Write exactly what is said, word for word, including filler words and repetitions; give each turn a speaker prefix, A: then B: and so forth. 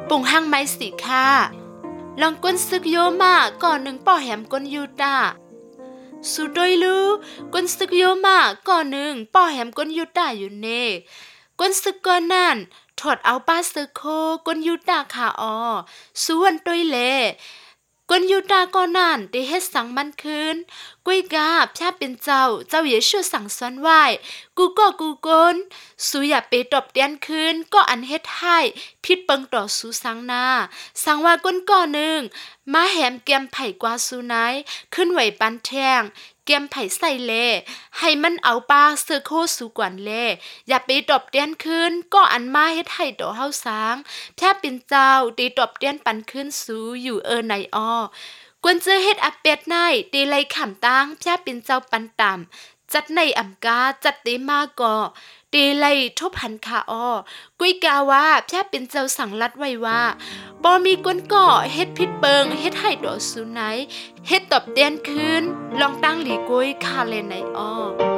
A: ปุ่งห้างไม้สีค่าลองก้นซึกโยมาก่อนหนึ่งป่อแหมก้นยูตาสุดยลูก้นซึกโยมาก่อนหนึ่งป่อแหมก้นยูตาอยู่เน่ก้นซึกก่อนนั่นถอดเอาป้าซึกโคก้นยูตาขาออส่วนต้วยเล่ก้นยูตาก่อนนั่นได้เฮ็ดสังมันคืนกุ้ยกาบแทบเป็นเจ้าเจ้าเยชูสั่งสอนไว้กูก็กูก้นสูอย่าไปตบเตียนคืนก็อันเฮ็ดให้พิดเปิงต่อสูสังนาสังว่าก้นก่อหนึ่งมาแหมแกมไผ่กว่าสูไหนขึ้นไหวปันแทงแกมไผ่ใส่เลให้มันเอาปลาเสือโคสูกวนเลอย่าไปตบเตียนคืนก็อันมาเฮ็ดให้ต่อเฮาสางแทบเป็นเจ้าตีตบเตียนปันคืนสูอยู่เออในอ้อกวนเจอเฮ็ดอัปเป็ดในตีไลขำตั้งแทบเป็นเจ้าปันต่ำจัดในอ่ำกาจัดเตมาก่อตีไลทบหันขาอ้อกุยกาว่าแทบเป็นเจ้าสั่งลัดไว้ว่าบ่มีกวนก่อเฮ็ดพิษเปิงเฮ็ดให้ดอกสูไหนเฮ็ดตบเตียนคืนลองตั้งหลีกุยคาเลนในอ้อ